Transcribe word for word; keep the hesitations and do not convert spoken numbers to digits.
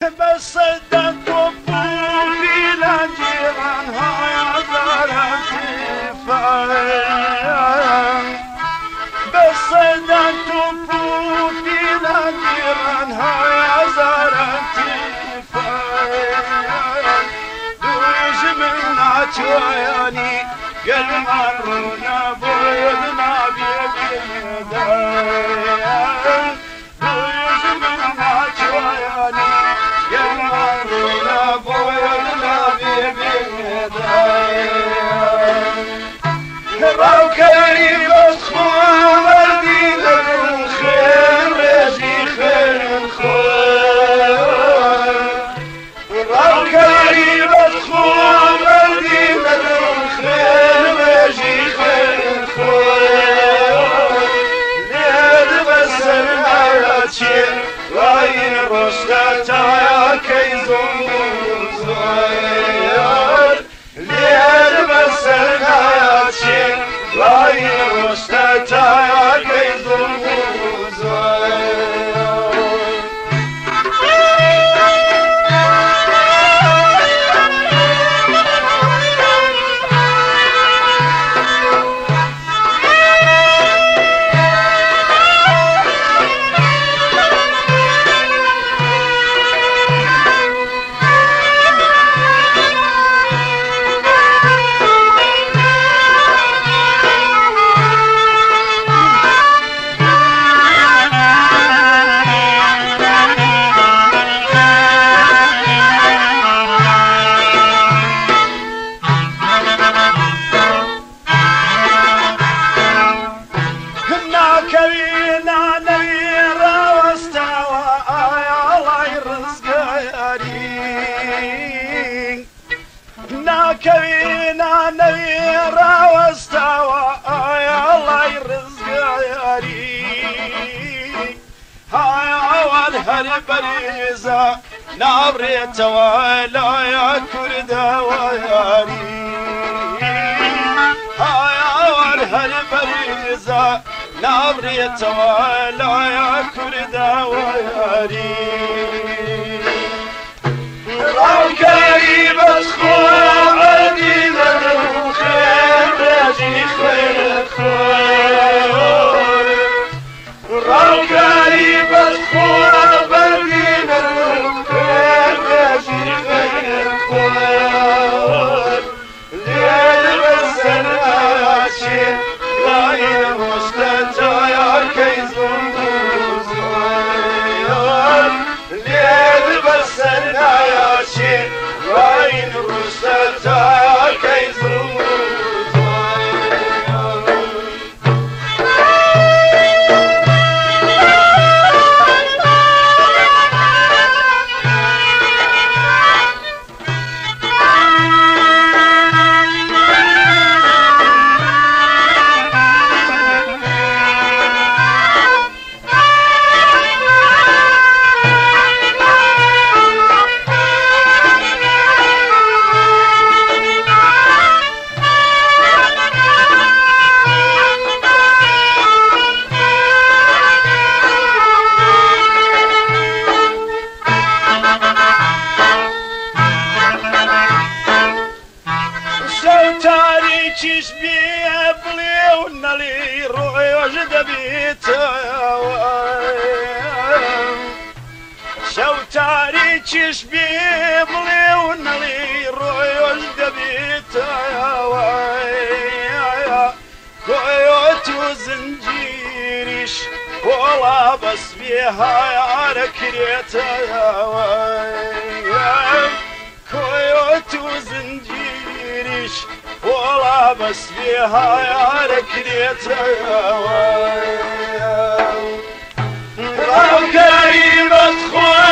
بصدق طفولي لجيرانها يا زارت فاهم بصدق طفولي لجيرانها يا زارت فاهم دويش من عجواني قل مرونا بودنا بيدين دويش من عجواني قل مرونا بودنا بيدين راو كريم اصفار الدين الخير رجي خير الخير راو كريم اصفار الدين الخير رجي خير الخير ليل بسرنا يا تشير راي رشدة يا كيزون زوير ليل بسرنا يا تشير راي رشدة يا كيزون زوير كوينا نويرا واستوى يا الله يرزق ياري هاي اول هالبريزة نابريت ولا يا كردا وياري هاي اول هالبريزة نابريت ولا يا كردا وياري راو كريم اصفار الدين الخير رجي خير الخير راو كريم اصفار الدين الخير رجي خير الخير ليل بسرنا يا شير راي رشدة يا كيزون زوير ليل بسرنا يا شير راين رشدة يا كيزون چیش بیه بلیو نلی روی وجد بیتا شو تاری چیش بیه بلیو نلی روی وجد بیتا کویوتو زنجیریش ولا بس بیها یارک ریتا کویوتو زنجیریش ولا بس فيها يا ركليتها راو كريم ادخل